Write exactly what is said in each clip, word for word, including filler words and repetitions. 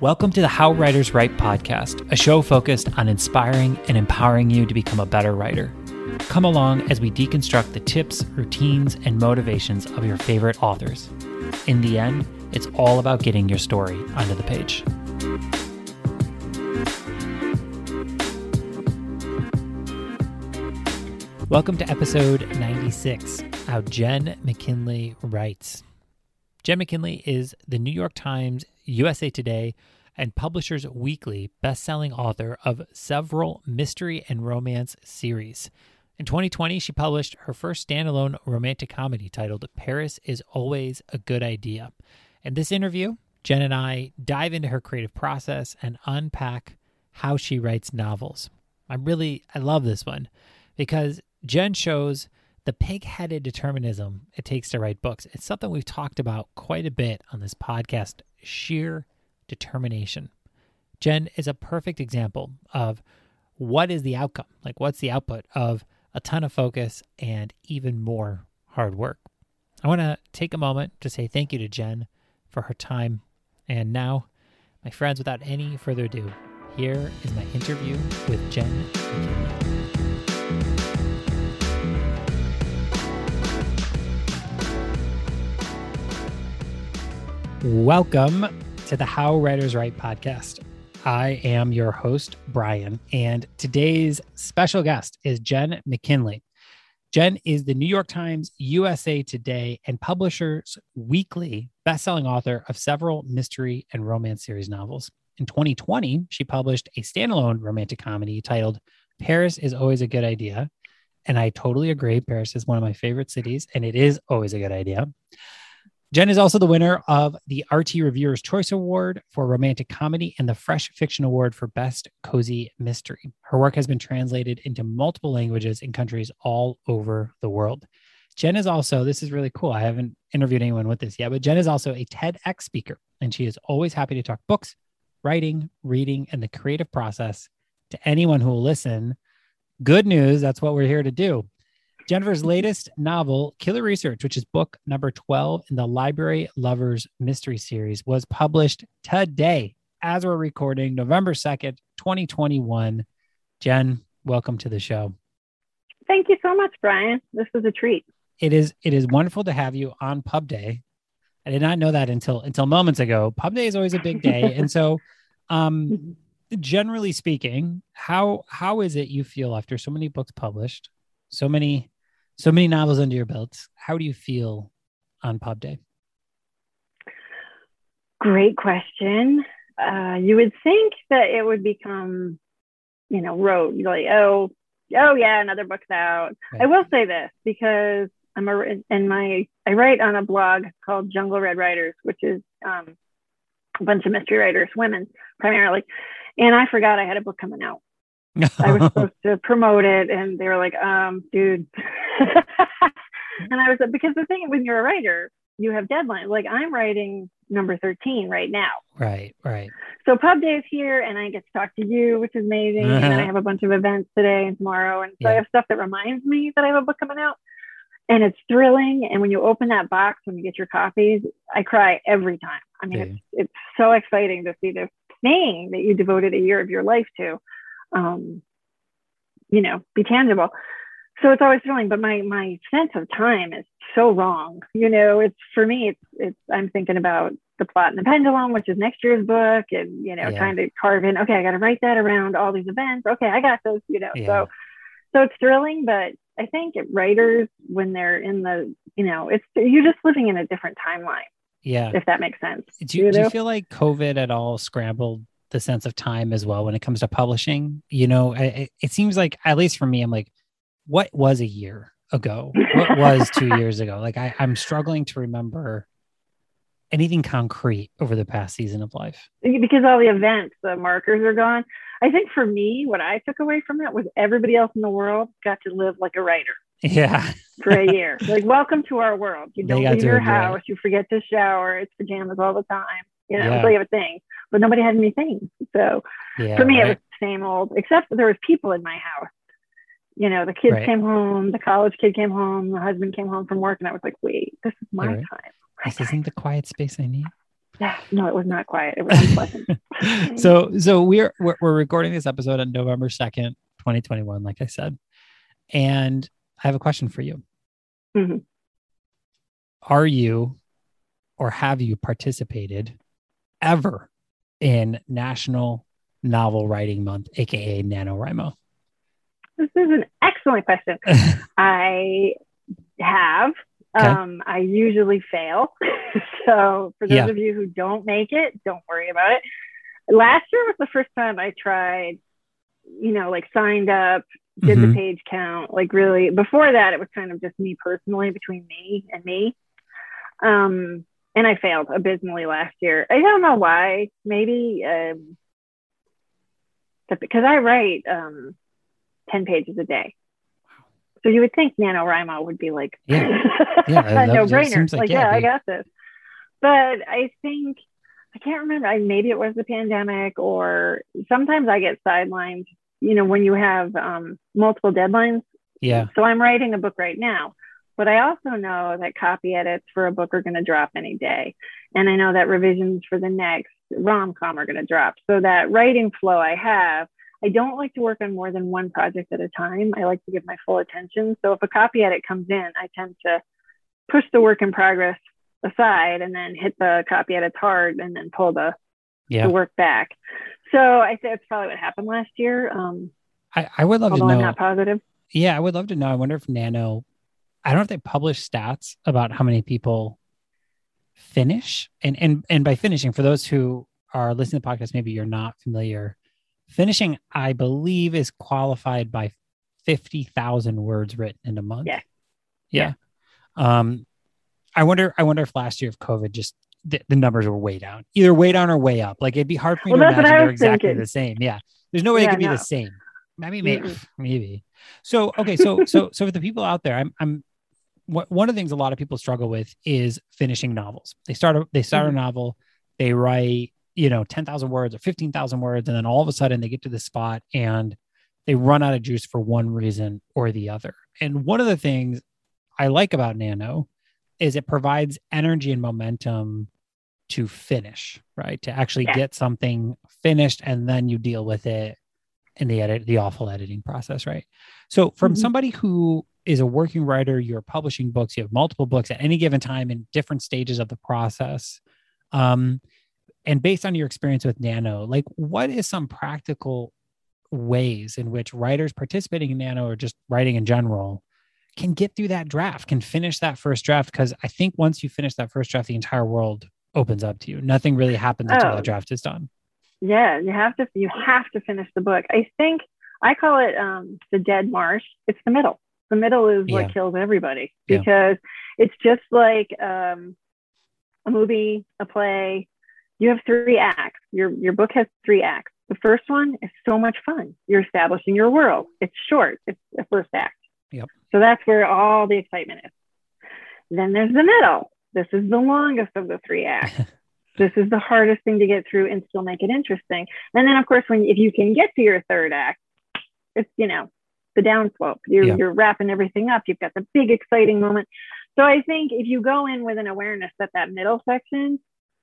Welcome to the How Writers Write podcast, a show focused on inspiring and empowering you to become a better writer. Come along as we deconstruct the tips, routines, and motivations of your favorite authors. In the end, it's all about getting your story onto the page. Welcome to episode ninety-six, How Jen McKinley Writes. Jen McKinley is the New York Times, U S A Today, and Publishers Weekly best-selling author of several mystery and romance series. In twenty twenty, she published her first standalone romantic comedy titled Paris is Always a Good Idea. In this interview, Jen and I dive into her creative process and unpack how she writes novels. I really, I love this one because Jen shows the pig-headed determinism it takes to write books. It's something we've talked about quite a bit on this podcast, sheer determination. Jen is a perfect example of what is the outcome, like what's the output of a ton of focus and even more hard work. I want to take a moment to say thank you to Jen for her time. And now, my friends, without any further ado, here is my interview with Jen McKinley. Welcome to the How Writers Write podcast. I am your host, Brian, and today's special guest is Jen McKinley. Jen is the New York Times, U S A Today, and Publishers Weekly bestselling author of several mystery and romance series novels. In twenty twenty, she published a standalone romantic comedy titled Paris is Always a Good Idea. And I totally agree. Paris is one of my favorite cities, and it is always a good idea. Jen is also the winner of the R T Reviewer's Choice Award for Romantic Comedy and the Fresh Fiction Award for Best Cozy Mystery. Her work has been translated into multiple languages in countries all over the world. Jen is also, this is really cool, I haven't interviewed anyone with this yet, but Jen is also a TEDx speaker, and she is always happy to talk books, writing, reading, and the creative process to anyone who will listen. Good news, that's what we're here to do. Jennifer's latest novel, Killer Research, which is book number twelve in the Library Lovers Mystery Series, was published today as we're recording November second, twenty twenty-one. Jen, welcome to the show. Thank you so much, Brian. This is a treat. It is it is wonderful to have you on Pub Day. I did not know that until until moments ago. Pub Day is always a big day. And so um, generally speaking, how how is it you feel after so many books published, so many So many novels under your belt? How do you feel on Pub Day? Great question. Uh, you would think that it would become, you know, rote. You're like, oh, oh yeah, another book's out. Right. I will say this because I'm a, in my, I write on a blog called Jungle Red Writers, which is um, a bunch of mystery writers, women primarily. And I forgot I had a book coming out. I was supposed to promote it, and they were like, um, dude. And I was like, because the thing, when you're a writer, you have deadlines. Like, I'm writing number thirteen right now. Right, right. So Pub Day is here, and I get to talk to you, which is amazing. Uh-huh. And then I have a bunch of events today and tomorrow. And so yeah. I have stuff that reminds me that I have a book coming out. And it's thrilling. And when you open that box, when you get your copies, I cry every time. I mean, it's, it's so exciting to see this thing that you devoted a year of your life to. Um, you know, be tangible. So it's always thrilling, but my, my sense of time is so wrong. You know, it's, for me, it's, it's, I'm thinking about The Plot and the Pendulum, which is next year's book, and, you know, yeah. trying to carve in, okay, I got to write that around all these events. Okay, I got those, you know, yeah. so, so it's thrilling, but I think writers, when they're in the, you know, it's, you're just living in a different timeline. Yeah. If that makes sense. Do you, you, know? do you feel like COVID at all scrambled the sense of time as well when it comes to publishing? You know, it, it seems like, at least for me, I'm like, what was a year ago? What was two years ago? Like I, I'm struggling to remember anything concrete over the past season of life. Because all the events, the markers are gone. I think for me, what I took away from it was everybody else in the world got to live like a writer. Yeah. For a year. Like, welcome to our world. You don't leave your house. You forget to shower. It's pajamas all the time. You know, yeah. so you have a thing, but nobody had any things. So yeah, for me, right. it was the same old, except there was people in my house. You know, the kids right. came home, the college kid came home, the husband came home from work, and I was like, wait, this is my right. time. This isn't the quiet space I need. Yeah, no, it was not quiet. It was unpleasant. so, so we're, we're we're recording this episode on November second, twenty twenty-one, like I said, and I have a question for you. Mm-hmm. Are you, or have you participated ever in National Novel Writing Month, aka NaNoWriMo? This is an excellent question. I have. Okay. Um, I usually fail. So for those yeah. of you who don't make it, don't worry about it. Last year was the first time I tried, you know, like signed up, did mm-hmm. the page count, like really. Before that, it was kind of just me personally, between me and me. Um, and I failed abysmally last year. I don't know why. Maybe um, because I write um, ten pages a day. So you would think NaNoWriMo would be like yeah. Yeah, a no-brainer. Like, like yeah, yeah I got this. But I think, I can't remember, I, maybe it was the pandemic, or sometimes I get sidelined, you know, when you have um, multiple deadlines. Yeah. So I'm writing a book right now, but I also know that copy edits for a book are going to drop any day. And I know that revisions for the next rom-com are going to drop. So that writing flow I have, I don't like to work on more than one project at a time. I like to give my full attention. So if a copy edit comes in, I tend to push the work in progress aside and then hit the copy edits hard and then pull the, yeah. the work back. So I think that's probably what happened last year. Um, I, I would love to know. I'm not positive. Yeah, I would love to know. I wonder if Nano, I don't know if they publish stats about how many people finish. And, and, and by finishing, for those who are listening to the podcast, maybe you're not familiar. Finishing, I believe, is qualified by fifty thousand words written in a month. Yeah. Yeah. yeah. Um, I wonder, I wonder if last year of COVID, just the, the numbers were way down, either way down or way up. Like it'd be hard for me well, to imagine they're exactly thinking. the same. Yeah. There's no way yeah, it could be no. the same. Maybe, maybe, mm-hmm. maybe. So, okay. So, so, so for the people out there, I'm, I'm, one of the things a lot of people struggle with is finishing novels. They start, a, they start mm-hmm. a novel, they write, you know, ten thousand words or fifteen thousand words. And then all of a sudden they get to the spot and they run out of juice for one reason or the other. And one of the things I like about Nano is it provides energy and momentum to finish, right? To actually yeah. get something finished and then you deal with it in the edit, the awful editing process, right? So from mm-hmm. somebody who is a working writer, you're publishing books, you have multiple books at any given time in different stages of the process. Um, And based on your experience with Nano, like what is some practical ways in which writers participating in Nano or just writing in general can get through that draft, can finish that first draft? Because I think once you finish that first draft, the entire world opens up to you. Nothing really happens until oh, that draft is done. Yeah, you have to you have to finish the book. I think I call it um, the dead marsh. It's the middle. The middle is what yeah. kills everybody because yeah. it's just like um, a movie, a play. You have three acts. Your your book has three acts. The first one is so much fun. You're establishing your world. It's short. It's the first act. Yep. So that's where all the excitement is. Then there's the middle. This is the longest of the three acts. This is the hardest thing to get through and still make it interesting. And then, of course, when if you can get to your third act, it's, you know, the downslope. You're, yeah. you're wrapping everything up. You've got the big, exciting moment. So I think if you go in with an awareness that that middle section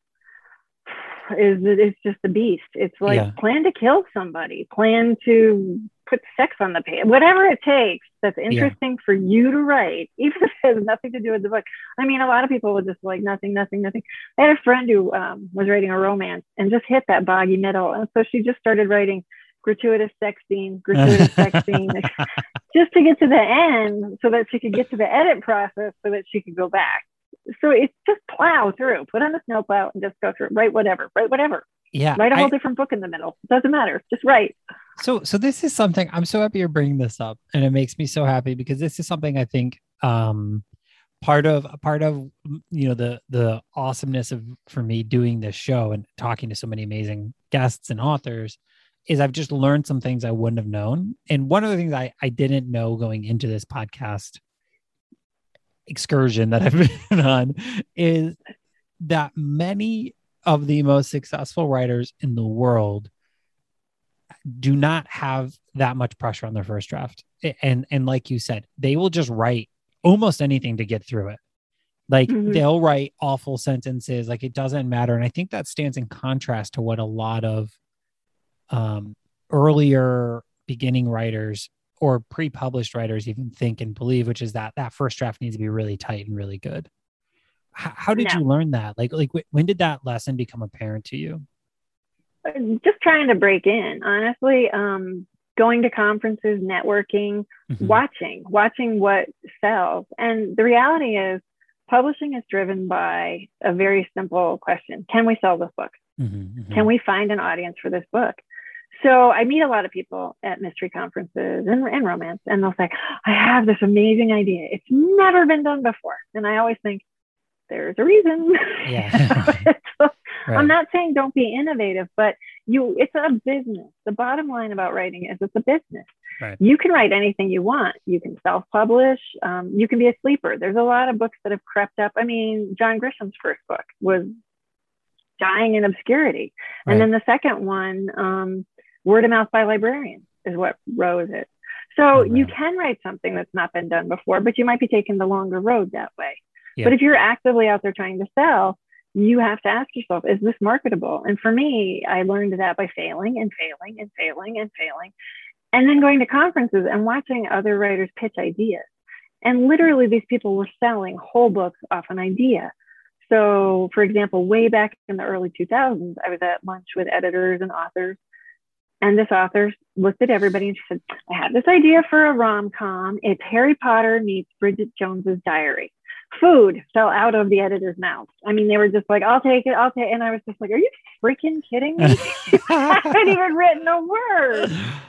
is it's just a beast. It's like yeah. plan to kill somebody, plan to put sex on the page, whatever it takes that's interesting yeah. for you to write, even if it has nothing to do with the book. I mean, a lot of people would just like nothing, nothing, nothing. I had a friend who um, was writing a romance and just hit that boggy middle. And so she just started writing gratuitous sex scene, gratuitous sex scene, just to get to the end so that she could get to the edit process so that she could go back. So it's just plow through, put on the snow plow and just go through, write whatever, write whatever. Yeah. Write a whole I, different book in the middle. It doesn't matter. Just write. So, so this is something I'm so happy you're bringing this up, and it makes me so happy because this is something I think um, part of, part of, you know, the, the awesomeness of, for me doing this show and talking to so many amazing guests and authors is I've just learned some things I wouldn't have known. And one of the things I, I didn't know going into this podcast excursion that I've been on is that many of the most successful writers in the world do not have that much pressure on their first draft. And, and like you said, they will just write almost anything to get through it. Like Mhm. they'll write awful sentences. Like it doesn't matter. And I think that stands in contrast to what a lot of um, earlier beginning writers or pre-published writers even think and believe, which is that that first draft needs to be really tight and really good. H- how did No. you learn that? Like, like wh- when did that lesson become apparent to you? Just trying to break in, honestly. Um, going to conferences, networking, Mhm. watching, watching what sells. And the reality is, publishing is driven by a very simple question: can we sell this book? Mhm, mhm. Can we find an audience for this book? So I meet a lot of people at mystery conferences and, and romance, and they'll say, I have this amazing idea. It's never been done before. And I always think, there's a reason. Yeah. So, Right. I'm not saying don't be innovative, but you, it's a business. The bottom line about writing is it's a business. Right. You can write anything you want. You can self-publish. Um, you can be a sleeper. There's a lot of books that have crept up. I mean, John Grisham's first book was dying in obscurity. And Right. then the second one, um, Word of Mouth by Librarians, is what rose it. So Oh, you wow. can write something that's not been done before, but you might be taking the longer road that way. Yeah. But if you're actively out there trying to sell, you have to ask yourself, is this marketable? And for me, I learned that by failing and failing and failing and failing, and then going to conferences and watching other writers pitch ideas. And literally, these people were selling whole books off an idea. So, for example, way back in the early two thousands, I was at lunch with editors and authors. And this author looked at everybody and she said, I have this idea for a rom-com. It's Harry Potter meets Bridget Jones's Diary. Food fell out of the editor's mouth. I mean, they were just like, I'll take it, I'll take it. And I was just like, are you freaking kidding me? I haven't even written a word.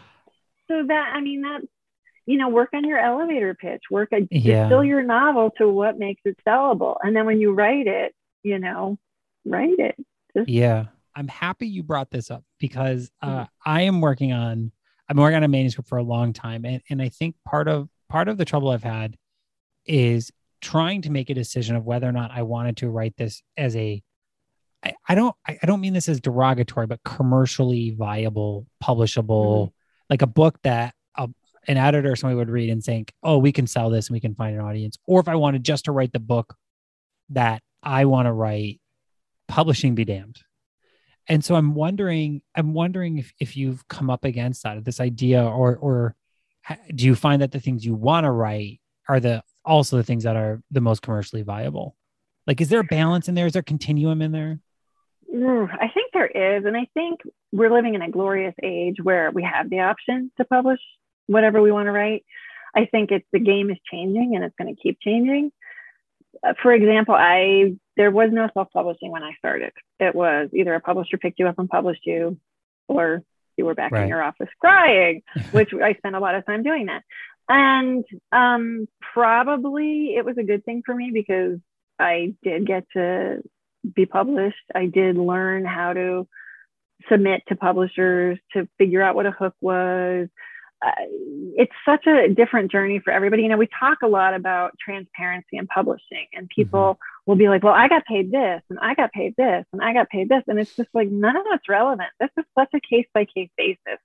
So that, I mean, that's, you know, work on your elevator pitch, work, a, Yeah. distill your novel to what makes it sellable. And then when you write it, you know, write it. Just, Yeah. I'm happy you brought this up because uh, I am working on, I've been working on a manuscript for a long time. And, and I think part of, part of the trouble I've had is trying to make a decision of whether or not I wanted to write this as a, I, I don't, I, I don't mean this as derogatory, but commercially viable, publishable, Mhm. like a book that a, an editor or somebody would read and think, oh, we can sell this and we can find an audience. Or if I wanted just to write the book that I want to write, publishing be damned. And so I'm wondering, I'm wondering if, if you've come up against that, this idea, or, or ha- do you find that the things you want to write are the, also the things that are the most commercially viable? Like, is there a balance in there? Is there a continuum in there? Mm, I think there is. And I think we're living in a glorious age where we have the option to publish whatever we want to write. I think it's, the game is changing and it's going to keep changing. Uh, for example, I, there was no self-publishing when I started. It was either a publisher picked you up and published you, or you were back Right. in your office crying, which I spent a lot of time doing that. And um, probably it was a good thing for me because I did get to be published. I did learn how to submit to publishers, to figure out what a hook was. Uh, it's such a different journey for everybody. You know, we talk a lot about transparency in publishing, and people mm-hmm. will be like, well, I got paid this, and I got paid this, and I got paid this. And it's just like, none of that's relevant. This is such a case by case basis.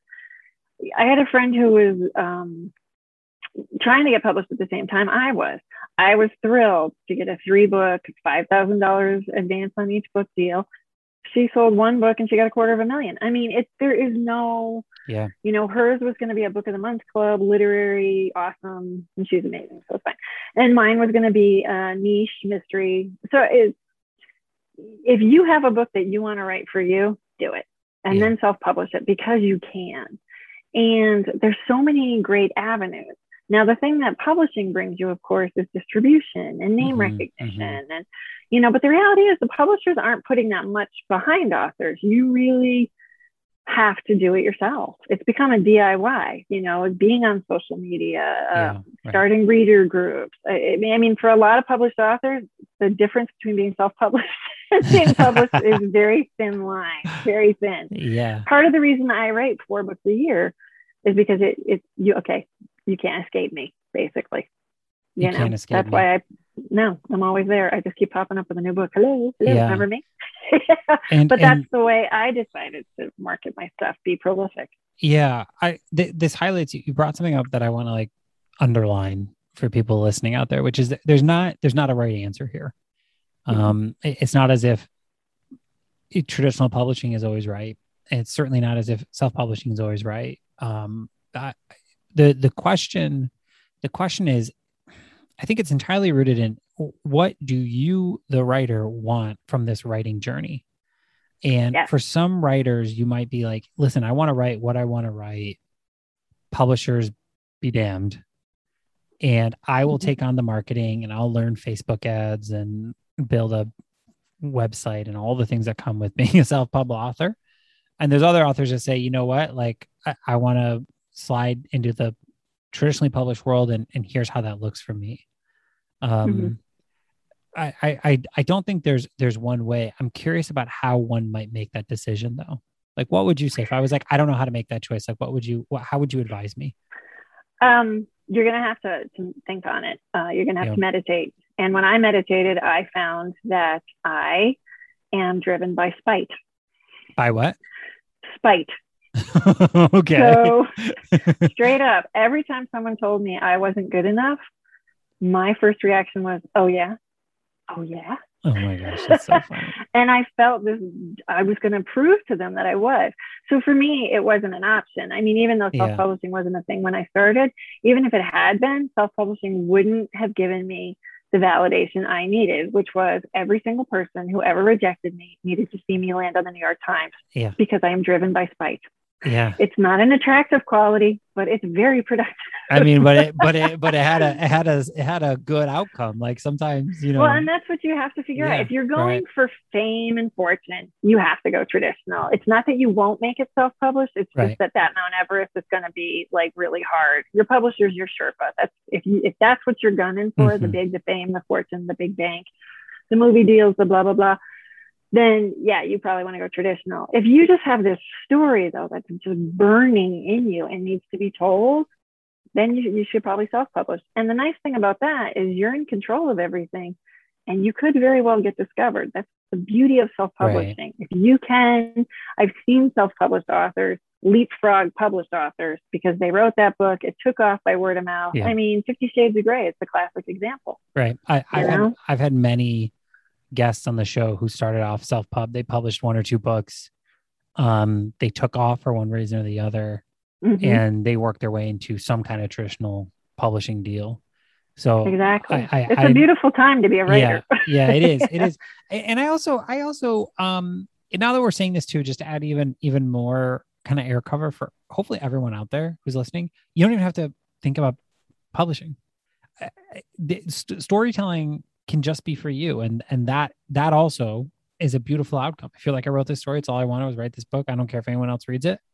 I had a friend who was um, trying to get published at the same time I was. I was thrilled to get a three book, five thousand dollars advance on each book deal. She sold one book and she got a quarter of a million. I mean, it's, there is no, yeah, you know, hers was going to be a book of the month club, literary, awesome. And she's amazing. So it's fine. And mine was going to be a niche mystery. So it's, if you have a book that you want to write for you, do it. And yeah. then self-publish it, because you can. And there's so many great avenues. Now, the thing that publishing brings you, of course, is distribution and name mm-hmm, recognition. Mm-hmm. And, you know, but the reality is the publishers aren't putting that much behind authors. You really have to do it yourself. It's become a D I Y, you know, being on social media, yeah, uh, right. starting reader groups. I, I mean, for a lot of published authors, the difference between being self-published and being published is very thin line, very thin. Yeah. Part of the reason I write four books a year is because it, it's you, okay, you can't escape me, basically. You, you know, can't escape that's me. why I, no, I'm always there. I just keep popping up with a new book. Hello, hello, yeah. remember me? and, but and, that's the way I decided to market my stuff, be prolific. Yeah. I, th- this highlights, you brought something up that I want to like underline for people listening out there, which is that there's not there's not a right answer here. Um, it- it's not as if it- traditional publishing is always right. And it's certainly not as if self-publishing is always right. Um, I, the the question the question is, I think it's entirely rooted in what do you, the writer, want from this writing journey. And Yeah. for some writers, you might be like, listen, I want to write what I want to write. Publishers be damned. And I will take on the marketing and I'll learn Facebook ads and build a website and all the things that come with being a self-pub author. And there's other authors that say, you know what, like I, I want to slide into the traditionally published world and, and here's how that looks for me. Um, Mm-hmm. I, I, I I don't think there's there's one way. I'm curious about how one might make that decision though. Like, what would you say if I was like, I don't know how to make that choice? Like, what would you, what, how would you advise me? Um, you're going to have to, to think on it. Uh, you're going to have Yeah. to meditate. And when I meditated, I found that I am driven by spite. By what? Spite. Okay. So straight up, every time someone told me I wasn't good enough, my first reaction was, oh yeah, oh yeah. Oh my gosh, that's so funny. And I felt this, I was going to prove to them that I was. So for me, it wasn't an option. I mean, even though Yeah. self-publishing wasn't a thing when I started, even if it had been, self-publishing wouldn't have given me the validation I needed, which was every single person who ever rejected me needed to see me land on the New York Times. Yeah. Because I am driven by spite. Yeah. It's not an attractive quality, but it's very productive. I mean, but it, but it, but it had a, it had a, it had a good outcome. Like sometimes, you know. Well, and that's what you have to figure Yeah, out. If you're going right. for fame and fortune, you have to go traditional. It's not that you won't make it self-published. It's Right. just that that Mount Everest is going to be like really hard. Your publisher's your Sherpa. That's if you if that's what you're gunning for, the Mhm. big, the fame, the fortune, the big bank, the movie deals, the blah blah blah. Then yeah, you probably want to go traditional. If you just have this story though that's just burning in you and needs to be told, then you, you should probably self-publish. And the nice thing about that is you're in control of everything and you could very well get discovered. That's the beauty of self-publishing. If you can, I've seen self-published authors leapfrog published authors because they wrote that book. It took off by word of mouth. Yeah. I mean, Fifty Shades of Grey, it's a classic example. Right. I, I've, You had, know? I've had many guests on the show who started off self-pub. They published one or two books. Um, they took off for one reason or the other, Mhm. and they worked their way into some kind of traditional publishing deal. So Exactly. I, I, it's I, a beautiful time to be a writer. Yeah, yeah, it is. It is. And I also, I also, um, now that we're saying this too, just to add even, even more kind of air cover for hopefully everyone out there who's listening, you don't even have to think about publishing. Uh, the st- storytelling can just be for you. And, and that, that also is a beautiful outcome. I feel like I wrote this story. It's all I wanted was write this book. I don't care if anyone else reads it.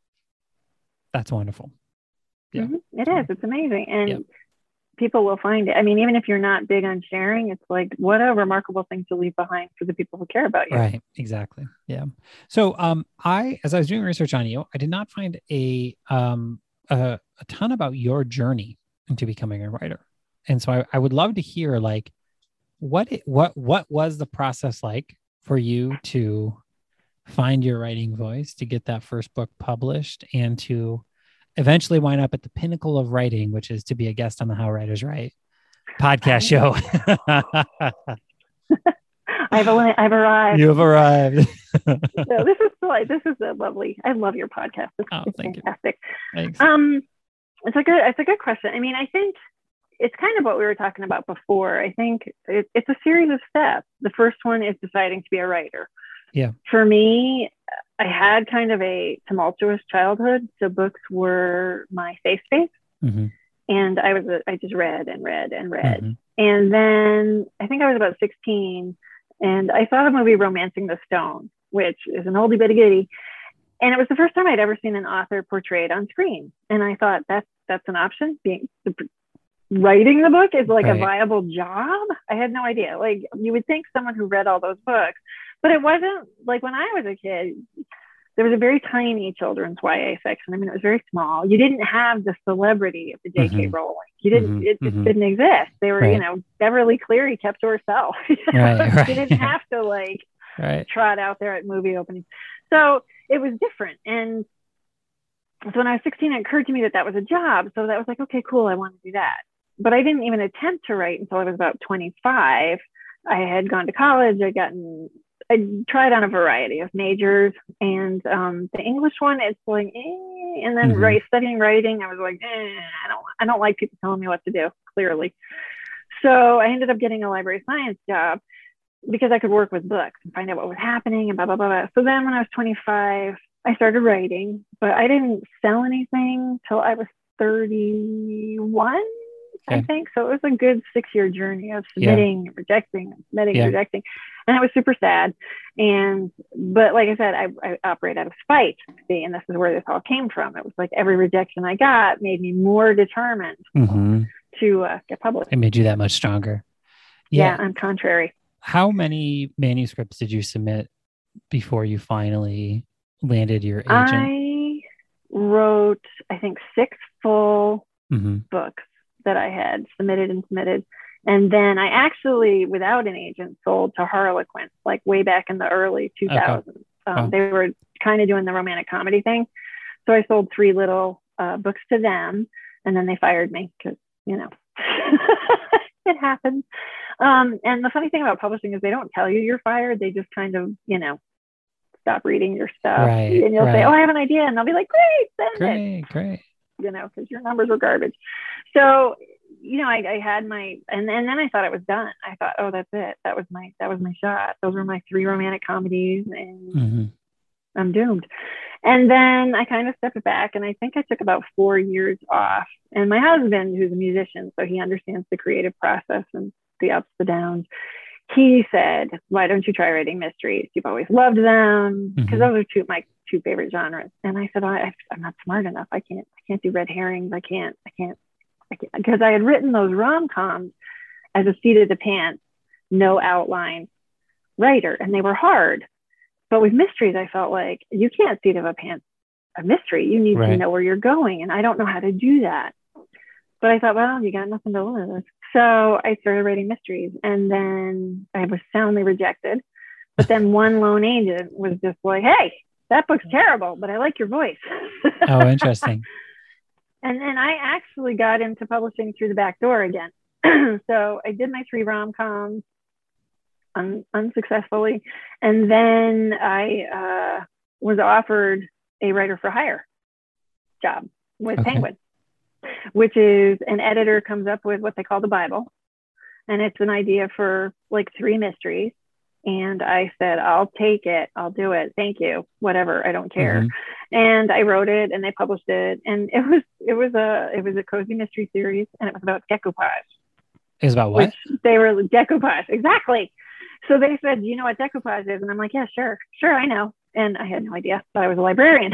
That's wonderful. Yeah. Mhm. It is. It's amazing. And Yep. people will find it. I mean, even if you're not big on sharing, it's like, what a remarkable thing to leave behind for the people who care about you. Right. Exactly. Yeah. So, um, I, as I was doing research on you, I did not find a, um, a, a ton about your journey into becoming a writer. And so I, I would love to hear like, what, it, what, what was the process like for you to find your writing voice, to get that first book published, and to eventually wind up at the pinnacle of writing, which is to be a guest on the How Writers Write podcast show. I've I've arrived. You have arrived. So this is like this is a lovely. I love your podcast. It's, Oh, it's thank you. fantastic. Thanks. Um, it's a good. It's a good question. I mean, I think it's kind of what we were talking about before. I think it, it's a series of steps. The first one is deciding to be a writer. Yeah. For me, I had kind of a tumultuous childhood, so books were my safe space, Mm-hmm. and I was a, I just read and read and read. Mm-hmm. And then I think I was about sixteen, and I saw the movie Romancing the Stone, which is an oldie but a goodie. And it was the first time I'd ever seen an author portrayed on screen. And I thought that's that's an option. Being writing the book is like Right. a viable job. I had no idea. Like you would think someone who read all those books, but it wasn't like when I was a kid. There was a very tiny children's Y A section. I mean, it was very small. You didn't have the celebrity of the J K. Mhm. Rowling. You didn't. Mhm, It just mhm. didn't exist. They were, Right. you know, Beverly Cleary kept to herself. You know? Right, right. You didn't have to like Right. trot out there at movie openings. So it was different. And so when I was sixteen, it occurred to me that that was a job. So that was like, okay, cool. I want to do that. but I didn't even attempt to write until I was about twenty-five. I had gone to college. I'd gotten, I tried on a variety of majors, and um, the English one, it's like, eh. And then mm-hmm. right, studying writing, I was like, eh, I don't, I don't like people telling me what to do, clearly. So I ended up getting a library science job because I could work with books and find out what was happening and blah, blah, blah, blah. So then when I was twenty-five, I started writing, but I didn't sell anything till I was thirty-one, okay. I think. So it was a good six-year journey of submitting, yeah. rejecting, submitting, yeah. rejecting. And I was super sad. And, but like I said, I, I operate out of spite. See, and this is where this all came from. It was like every rejection I got made me more determined mm-hmm. to uh, get published. It made you that much stronger. Yeah. yeah, I'm contrary. How many manuscripts did you submit before you finally landed your agent? I wrote, I think, six full mm-hmm. books that I had submitted and submitted. And then I actually, without an agent, sold to Harlequin, like way back in the early two thousands. Okay. Um, oh. They were kind of doing the romantic comedy thing. So I sold three little uh, books to them, and then they fired me because, you know, it happens. Um, and the funny thing about publishing is they don't tell you you're fired. They just kind of, you know, stop reading your stuff. Right, and you'll right. say, oh, I have an idea. And they'll be like, great, send great, it. Great, You know, because your numbers were garbage. So, you know, I, I had my, and, and then I thought it was done. I thought, oh, that's it. That was my, that was my shot. Those were my three romantic comedies, and mm-hmm. I'm doomed. And then I kind of stepped back, and I think I took about four years off. And my husband, who's a musician, so he understands the creative process and the ups, the downs, he said, why don't you try writing mysteries? You've always loved them, because mm-hmm. those are two my two favorite genres. And I said, oh, I, I'm not smart enough. I can't, I can't do red herrings. I can't, I can't, I can't, because I had written those rom-coms as a seat of the pants, no outline writer, and they were hard. But with mysteries, I felt like you can't seat of a pants a mystery. You need right. to know where you're going, and I don't know how to do that. But I thought, well, you got nothing to lose. So I started writing mysteries, and then I was soundly rejected. But then one lone agent was just like, hey, that book's terrible, but I like your voice. Oh, interesting. And then I actually got into publishing through the back door again. So I did my three rom-coms un- unsuccessfully. And then I uh, was offered a writer for hire job with okay. Penguin, which is an editor comes up with what they call the Bible. And it's an idea for like three mysteries. And I said, I'll take it. I'll do it. Thank you. Whatever. I don't care. Mm-hmm. And I wrote it, and they published it. And it was, it was a, it was a cozy mystery series, and it was about decoupage. It was about what? They were decoupage. Exactly. So they said, you know what decoupage is? And I'm like, yeah, sure. Sure. I know. And I had no idea, but I was a librarian.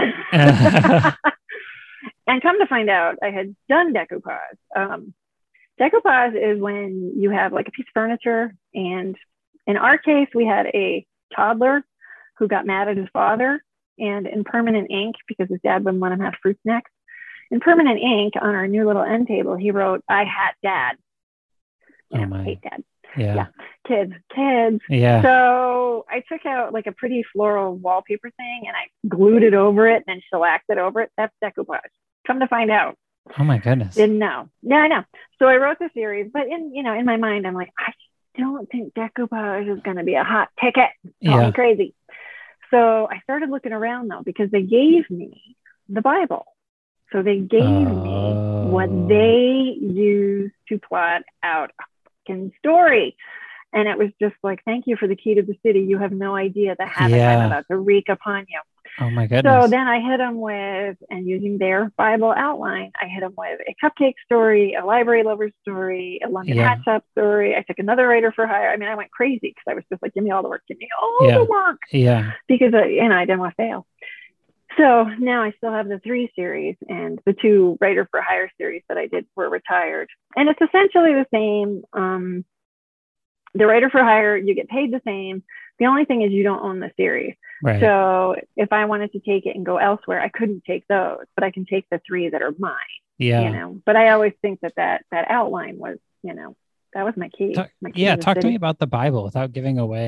And come to find out, I had done decoupage. Um, decoupage is when you have like a piece of furniture, and in our case, we had a toddler who got mad at his father, and in permanent ink, because his dad wouldn't let him have fruit snacks, in permanent ink on our new little end table, he wrote, I had dad. You oh know, my. hate dad. Yeah. yeah. Kids, kids. Yeah. So I took out like a pretty floral wallpaper thing, and I glued it over it and then shellacked it over it. That's decoupage. Come to find out. Oh my goodness. Didn't know. Yeah, I know. So I wrote the series, but in, you know, in my mind, I'm like, I don't think decoupage is going to be a hot ticket. Call yeah. me crazy. So I started looking around though, because they gave me the Bible. So they gave oh. me what they used to plot out a fucking story. And it was just like, thank you for the key to the city. You have no idea the havoc yeah. I'm about to wreak upon you. Oh my goodness. So then I hit them with, and using their Bible outline, I hit them with a cupcake story, a library lover story, a London yeah. hat shop story. I took another writer for hire. I mean, I went crazy because I was just like, give me all the work, give me all yeah. the work. Yeah. Because, uh, you know, I didn't want to fail. So now I still have the three series, and the two writer for hire series that I did were retired. And it's essentially the same. Um, the writer for hire, you get paid the same. The only thing is you don't own the series. Right. So if I wanted to take it and go elsewhere, I couldn't take those, but I can take the three that are mine. Yeah. You know, but I always think that that, that outline was, you know, that was my key. Talk, my key yeah. to Talk city. to me about the Bible without giving away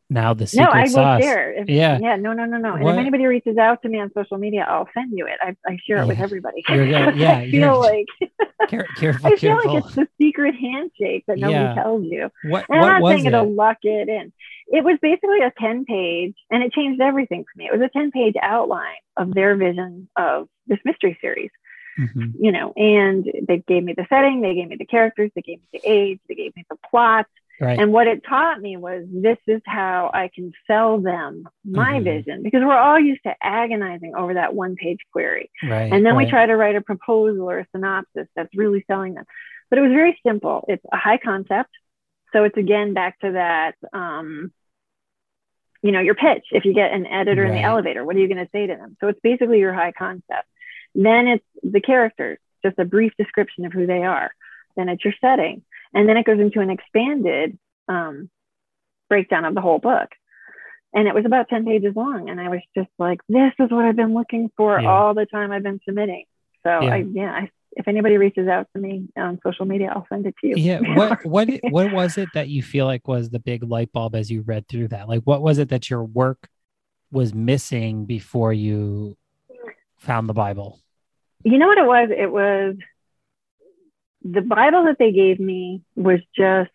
now the No, secret I sauce. will share. If, Yeah. Yeah. No, no, no, no. And What? if anybody reaches out to me on social media, I'll send you it. I, I share it with Yeah. everybody. You're good. Yeah. I feel You're like care- careful, I feel careful. like it's the secret handshake that nobody Yeah. tells you. What, And what I'm not was saying it? it'll lock it in. It was basically a ten page, and it changed everything for me. It was a ten page outline of their vision of this mystery series. Mm-hmm. You know, and they gave me the setting, they gave me the characters, they gave me the age, they gave me the plot. Right. And what it taught me was this is how I can sell them my Mm-hmm. vision, because we're all used to agonizing over that one page query. Right. And then right. we try to write a proposal or a synopsis that's really selling them. But it was very simple. It's a high concept. So it's again back to that, um, you know, your pitch. If you get an editor Right. in the elevator, what are you going to say to them? So it's basically your high concept. Then it's the characters, just a brief description of who they are. Then it's your setting. And then it goes into an expanded um, breakdown of the whole book. And it was about ten pages long. And I was just like, this is what I've been looking for Yeah. all the time I've been submitting. So Yeah. I, yeah, I, if anybody reaches out to me on social media, I'll send it to you. Yeah. What, what, what was it that you feel like was the big light bulb as you read through that? Like, what was it that your work was missing before you found the Bible? You know what it was? It was the Bible that they gave me was just,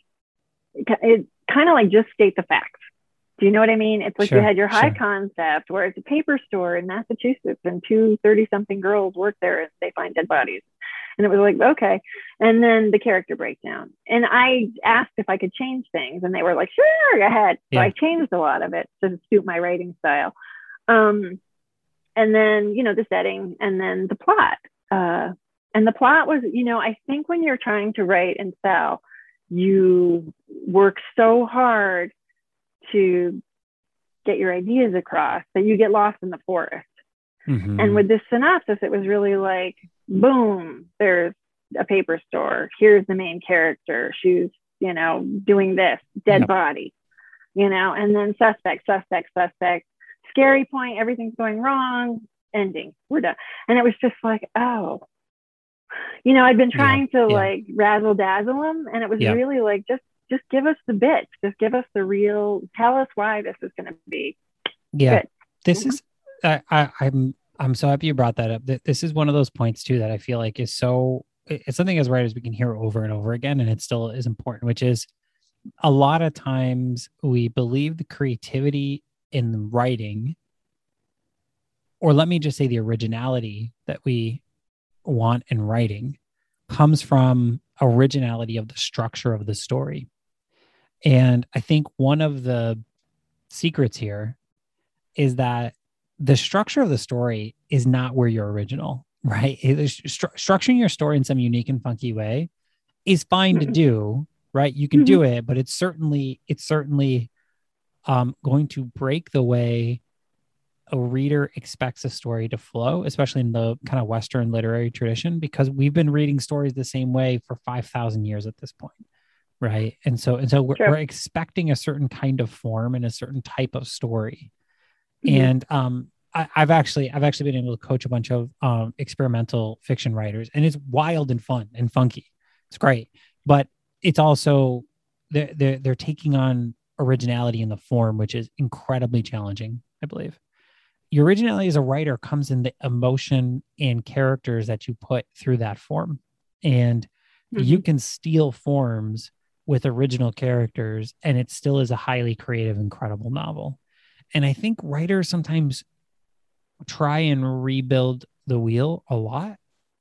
it kind of like just state the facts. Do you know what I mean? It's like Sure, you had your high sure. concept where it's a paper store in Massachusetts and two thirty something girls work there and they find dead bodies. And it was like, okay. And then the character breakdown. And I asked if I could change things and they were like, sure, go ahead. So Yeah. I changed a lot of it to suit my writing style. Um, and then, you know, the setting and then the plot. Uh, and the plot was, you know, I think when you're trying to write and sell, you work so hard to get your ideas across that you get lost in the forest. Mm-hmm. And with this synopsis, it was really like, boom, there's a paper store. Here's the main character. She's, you know, doing this, dead Yep. body, you know, and then suspect, suspect, suspect, scary point, everything's going wrong, ending, we're done. And it was just like, oh, you know, I'd been trying Yeah. to Yeah. like razzle dazzle them. And it was Yeah. really like, just, just give us the bits, just give us the real, tell us why this is going to be Yeah. good. This is, I, I, I'm, I'm so happy you brought that up. Th- This is one of those points too that I feel like is so, it's something as writers we can hear over and over again, and it still is important, which is a lot of times we believe the creativity in writing, or let me just say the originality that we want in writing, comes from originality of the structure of the story. And I think one of the secrets here is that the structure of the story is not where you're original, right? It is stru- structuring your story in some unique and funky way is fine to do, right? You can do it, but it's certainly, it's certainly um, going to break the way a reader expects a story to flow, especially in the kind of Western literary tradition, because we've been reading stories the same way for five thousand years at this point. Right. And so, and so we're, we're expecting a certain kind of form and a certain type of story. Mm-hmm. And um, I, I've actually, I've actually been able to coach a bunch of um, experimental fiction writers, and it's wild and fun and funky. It's great, but it's also, they're, they're, they're taking on originality in the form, which is incredibly challenging, I believe. Your originality as a writer comes in the emotion and characters that you put through that form. And mm-hmm. you can steal forms with original characters, and it still is a highly creative, incredible novel. And I think writers sometimes try and rebuild the wheel a lot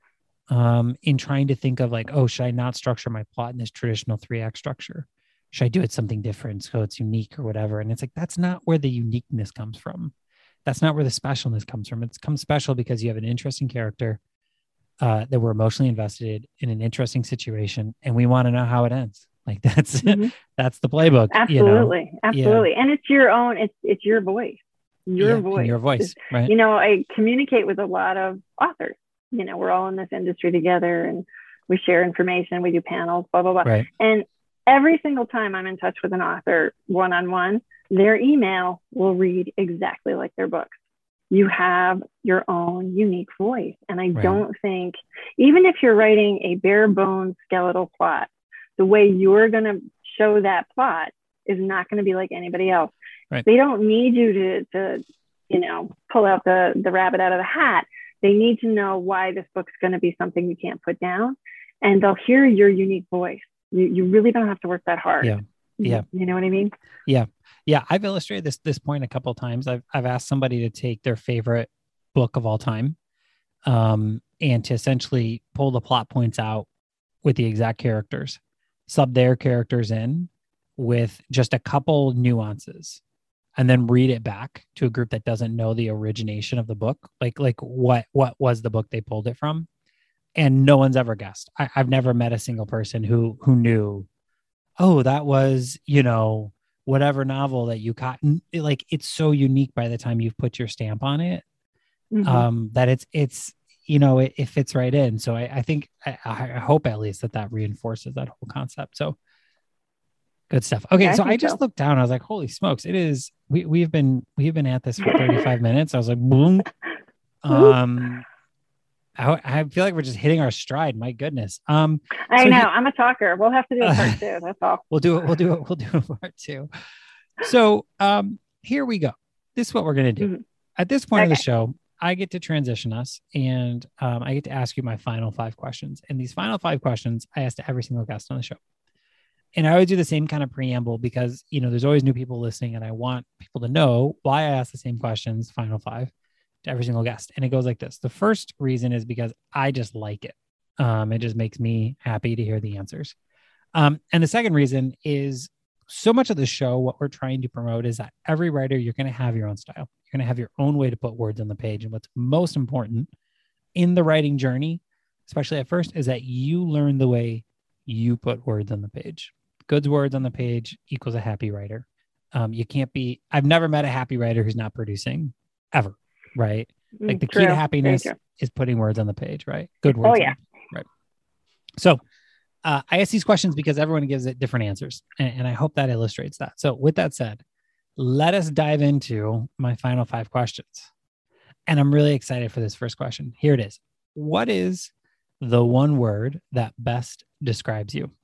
um, in trying to think of like, oh, should I not structure my plot in this traditional three act structure? Should I do it something different so it's unique or whatever? And it's like, that's not where the uniqueness comes from. That's not where the specialness comes from. It's come special because you have an interesting character uh, that we're emotionally invested in, an interesting situation, and we want to know how it ends. Like that's mm-hmm. that's the playbook. Absolutely, you know? absolutely, yeah. and it's your own. It's it's your voice. Your yeah, voice. Your voice. It's, right. You know, I communicate with a lot of authors. You know, we're all in this industry together, and we share information. We do panels, blah blah blah. Right. And every single time I'm in touch with an author one on one, their email will read exactly like their books. You have your own unique voice. And I right. don't think, even if you're writing a bare bones skeletal plot, the way you're going to show that plot is not going to be like anybody else. Right. They don't need you to, to, you know, pull out the, the rabbit out of the hat. They need to know why this book's going to be something you can't put down, and they'll hear your unique voice. You, you really don't have to work that hard. Yeah. Yeah. You know what I mean? Yeah. Yeah. I've illustrated this, this point a couple of times. I've, I've asked somebody to take their favorite book of all time, um, and to essentially pull the plot points out with the exact characters, sub their characters in with just a couple nuances, and then read it back to a group that doesn't know the origination of the book. Like, like what, what was the book they pulled it from? And no one's ever guessed. I, I've never met a single person who, who knew, oh, that was, you know, whatever novel that you caught. Like, it's so unique by the time you've put your stamp on it, mm-hmm. um, that it's, it's, you know, it, it fits right in. So I, I think, I, I hope at least that that reinforces that whole concept. So good stuff. Okay. Yeah, I so I just so. looked down. I was like, holy smokes. It is, we, we've been, we've been at this for thirty-five minutes. I was like, boom. Um, I, I feel like we're just hitting our stride. My goodness. Um, I so know he, I'm a talker. We'll have to do a part two. That's all. We'll do it. We'll do it. We'll do a part two. So um, here we go. This is what we're going to do. Mm-hmm. At this point okay. of the show, I get to transition us, and um, I get to ask you my final five questions. And these final five questions I ask to every single guest on the show. And I always do the same kind of preamble because, you know, there's always new people listening, and I want people to know why I ask the same questions, final five, to every single guest. And it goes like this. The first reason is because I just like it. Um, it just makes me happy to hear the answers. Um, and the second reason is so much of the show, what we're trying to promote is that every writer, you're going to have your own style. You're going to have your own way to put words on the page. And what's most important in the writing journey, especially at first, is that you learn the way you put words on the page. Good words on the page equals a happy writer. Um, you can't be, I've never met a happy writer who's not producing ever, right? Like the True. key to happiness is putting words on the page, right? Good words. Oh, yeah. Right. So uh, I ask these questions because everyone gives it different answers. And, and I hope that illustrates that. So with that said, let us dive into my final five questions. And I'm really excited for this first question. Here it is. What is the one word that best describes you?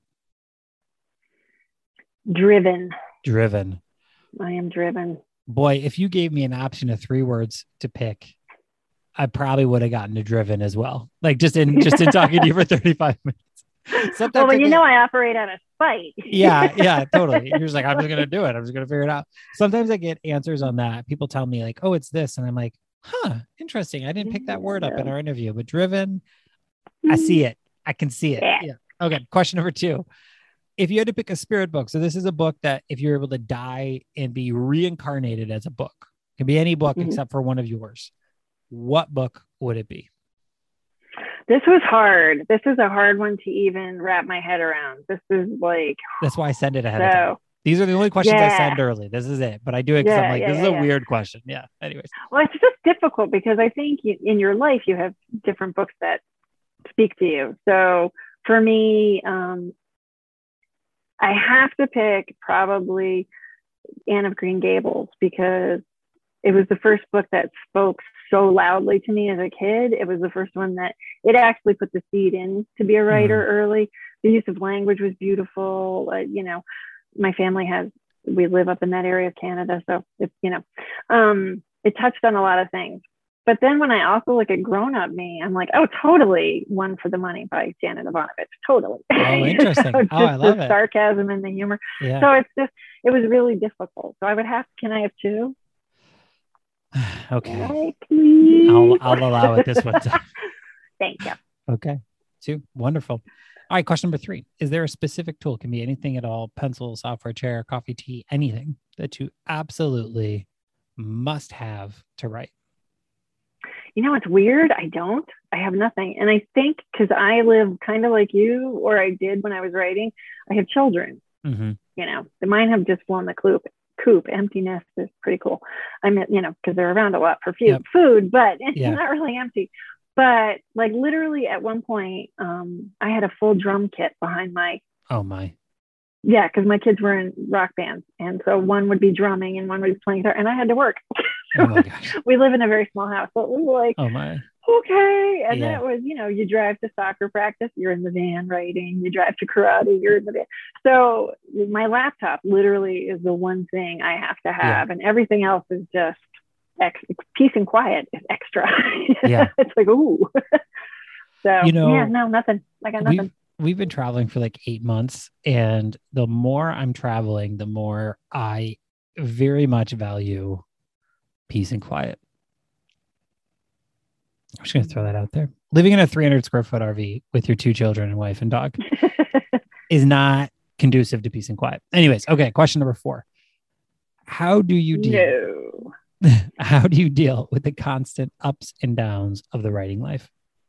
Driven. Driven. I am driven. Boy, if you gave me an option of three words to pick, I probably would have gotten to driven as well. Like just in just in talking to you for thirty-five minutes. Sometimes well, but you get, know, I operate out of spite. yeah, yeah, totally. You're just like, I'm just gonna do it. I'm just gonna figure it out. Sometimes I get answers on that. People tell me like, oh, it's this, and I'm like, huh, interesting. I didn't pick that word up in our interview, but driven, I see it. I can see it. Yeah. yeah. Okay. Question number two. If you had to pick a spirit book, so this is a book that if you're able to die and be reincarnated as a book, it can be any book mm-hmm. except for one of yours, what book would it be? This was hard. This is a hard one to even wrap my head around. This is like... That's why I send it ahead so, of time. These are the only questions yeah. I send early. This is it. But I do it because yeah, I'm like, yeah, this yeah, is a yeah. weird question. Yeah. Anyways. Well, it's just difficult because I think you, in your life, you have different books that speak to you. So for me, um, I have to pick probably Anne of Green Gables because it was the first book that spoke so loudly to me as a kid. It was the first one that it actually put the seed in to be a writer mm-hmm. early. The use of language was beautiful. Uh, you know, my family has, we live up in that area of Canada. So it's, you know, um, it touched on a lot of things. But then when I also look at Grown Up Me, I'm like, oh, totally One for the Money by Janet Evanovich. Totally. Oh, interesting. so oh, I love the it. Sarcasm and the humor. Yeah. So it's just, it was really difficult. So I would have, can I have two? Okay. Right, please. I'll, I'll allow it this one time. Thank you. Okay. Two. Wonderful. All right. Question number three. Is there a specific tool? It can be anything at all. Pencil, software, chair, coffee, tea, anything that you absolutely must have to write? You know, it's weird. I don't. I have nothing. And I think because I live kind of like you, or I did when I was writing, I have children. Mm-hmm. You know, mine have just flown the coop. Coop, empty nest is pretty cool. I mean, you know, because they're around a lot for food, yep. food but it's yeah. not really empty. But like literally at one point, um, I had a full drum kit behind my. Oh my. Yeah, because my kids were in rock bands, and so one would be drumming and one would be playing guitar, and I had to work. so oh my gosh. We live in a very small house, so it was like, oh my, okay. And Yeah. then it was, you know, you drive to soccer practice, you're in the van writing, you drive to karate, you're in the van. So my laptop literally is the one thing I have to have, yeah. and everything else is just ex- peace and quiet is extra. Yeah. It's like, ooh. So, you know, yeah, no, nothing. I got nothing. We've, we've been traveling for like eight months. And the more I'm traveling, the more I very much value peace and quiet. I'm just going to throw that out there. Living in a three hundred square foot R V with your two children and wife and dog is not conducive to peace and quiet. Anyways, okay. Question number four. How do you deal? No. How do you deal with the constant ups and downs of the writing life?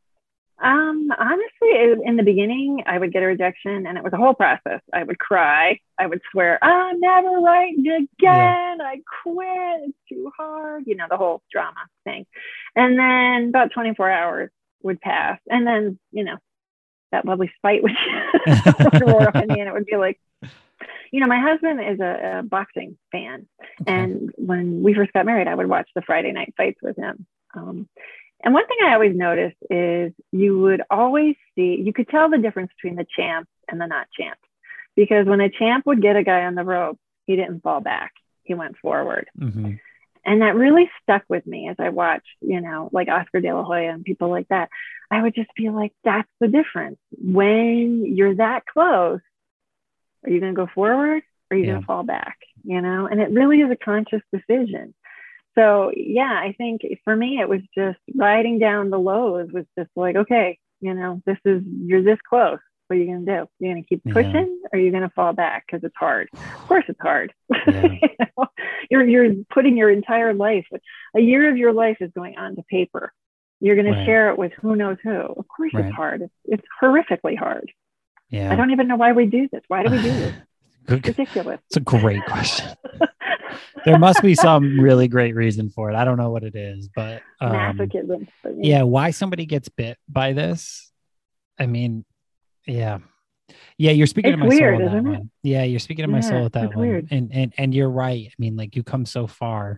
Um, honestly, in the beginning, I would get a rejection, and it was a whole process. I would cry. I would swear, I'm never writing again. Yeah. I quit. It's too hard. You know, the whole drama thing. And then about twenty-four hours would pass. And then, you know, that lovely spite would roar up in me, and it would be like, you know, my husband is a, a boxing fan. Okay. And when we first got married, I would watch the Friday night fights with him. Um, And one thing I always noticed is you would always see, you could tell the difference between the champ and the not champ. Because when a champ would get a guy on the rope, he didn't fall back. He went forward. Mm-hmm. And that really stuck with me as I watched, you know, like Oscar De La Hoya and people like that. I would just be like, that's the difference. When you're that close, are you going to go forward or are you yeah. going to fall back? You know, and it really is a conscious decision. So, yeah, I think for me, it was just riding down the lows was just like, okay, you know, this is, you're this close. What are you going to do? You're going to keep pushing yeah. or are you going to fall back? Because it's hard. Of course it's hard. Yeah. you know? You're you're putting your entire life, a year of your life is going onto paper. You're going right. to share it with who knows who. Of course right. it's hard. It's, it's horrifically hard. Yeah. I don't even know why we do this. Why do we do this? It's ridiculous. It's a great question. There must be some really great reason for it. I don't know what it is, but um, masochism. But yeah. yeah, why somebody gets bit by this? I mean, yeah, yeah. You're speaking it's to my weird, soul with that isn't one. It? Yeah, you're speaking to my yeah, soul with that one. Weird. And and and you're right. I mean, like you come so far,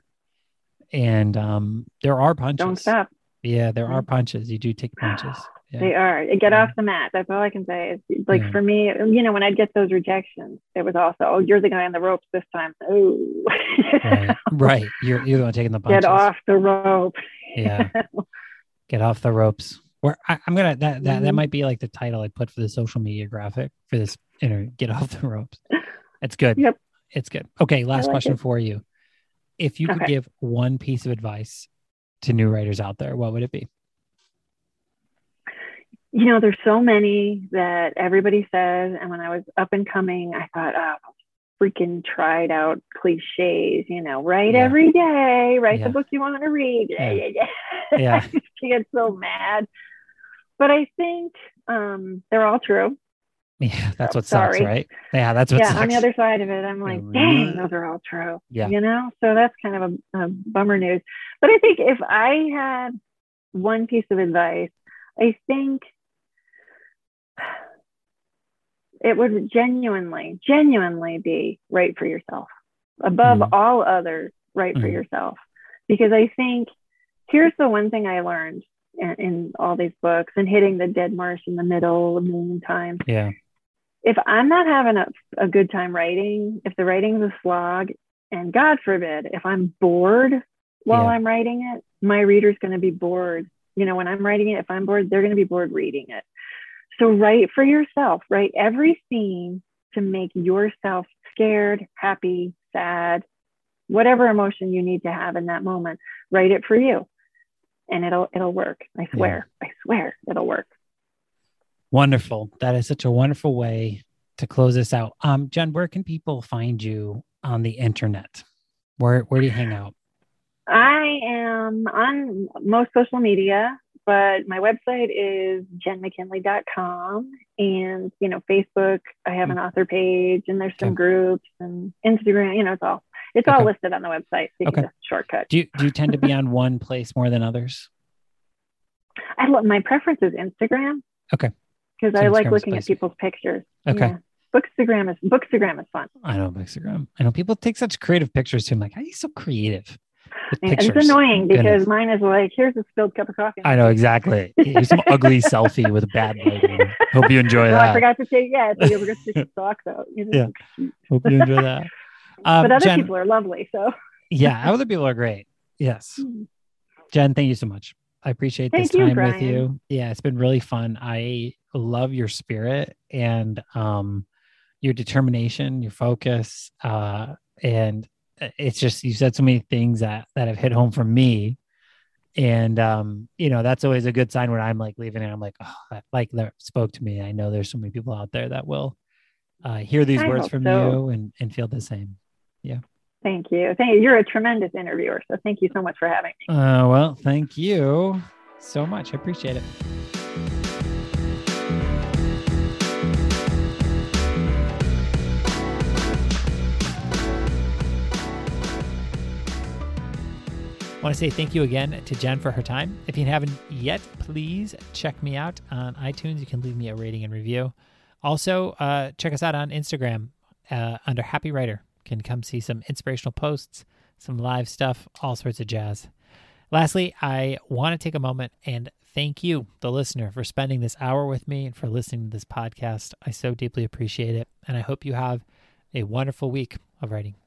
and um, there are punches. Don't stop. Yeah, there are punches. You do take punches. Yeah. They are. Get yeah. off the mat. That's all I can say. It's like yeah. for me, you know, when I'd get those rejections, it was also, oh, you're the guy on the ropes this time. Oh, right. right. You're you're the one taking the punches. Get off the rope. Yeah. Get off the ropes. Or I, I'm gonna that that mm-hmm. that might be like the title I put for the social media graphic for this interview. Get off the ropes. It's good. Yep. It's good. Okay. Last like question it. for you. If you could okay. give one piece of advice to new writers out there, what would it be? You know, there's so many that everybody says. And when I was up and coming, I thought, oh, freaking tried out cliches, you know, write yeah. every day, write yeah. the book you want to read. Yeah. yeah. yeah. I get so mad. But I think um, they're all true. Yeah, that's what Sorry. sucks, right? Yeah, that's what yeah, sucks. On the other side of it, I'm like, dang, those are all true. Yeah. You know, so that's kind of a, a bummer news. But I think if I had one piece of advice, I think it would genuinely, genuinely be write for yourself. Above mm. all others, write mm. for yourself. Because I think here's the one thing I learned in, in all these books and hitting the dead marsh in the middle a million times. Yeah. If I'm not having a, a good time writing, if the writing's a slog, and God forbid, if I'm bored while yeah. I'm writing it, my reader's going to be bored. You know, when I'm writing it, if I'm bored, they're going to be bored reading it. So write for yourself. Write every scene to make yourself scared, happy, sad, whatever emotion you need to have in that moment. Write it for you, and it'll it'll work. I swear. Yeah. I swear it'll work. Wonderful. That is such a wonderful way to close this out. Um, Jen, where can people find you on the internet? Where where do you hang out? I am on most social media, but my website is jen mckinley dot com, and, you know, Facebook, I have an author page, and there's some okay. groups, and Instagram, you know, it's all, it's okay. all listed on the website. So you okay. can just shortcut. Do you, do you tend to be on one place more than others? I love, my preference is Instagram. Okay. Because so I like looking at people's pictures. Okay. Yeah. Bookstagram is Bookstagram is fun. I know Bookstagram. I know people take such creative pictures too. I'm like, how are you so creative? It's annoying because Goodness. Mine is like, here's a spilled cup of coffee. I know, exactly. Here's some ugly selfie with bad lighting. Hope you enjoy well, that. I forgot to take, yeah, so you forgot to take your socks out. You know? Yeah. Hope you enjoy that. Um, but other Jen, people are lovely, so. Yeah, other people are great. Yes. Jen, thank you so much. I appreciate thank this time you, with you. Yeah, it's been really fun. I love your spirit and um, your determination, your focus, uh, and it's just, you said so many things that, that have hit home for me. And, um, you know, that's always a good sign when I'm like leaving and I'm like, oh, that, like that spoke to me. I know there's so many people out there that will uh, hear these I words from so. you and, and feel the same. Yeah. Thank you. Thank you. You're a tremendous interviewer. So thank you so much for having me. Uh, well, thank you so much. I appreciate it. I want to say thank you again to Jen for her time. If you haven't yet, please check me out on iTunes. You can leave me a rating and review. Also, uh, check us out on Instagram uh, under Happy Writer. You can come see some inspirational posts, some live stuff, all sorts of jazz. Lastly, I want to take a moment and thank you, the listener, for spending this hour with me and for listening to this podcast. I so deeply appreciate it. And I hope you have a wonderful week of writing.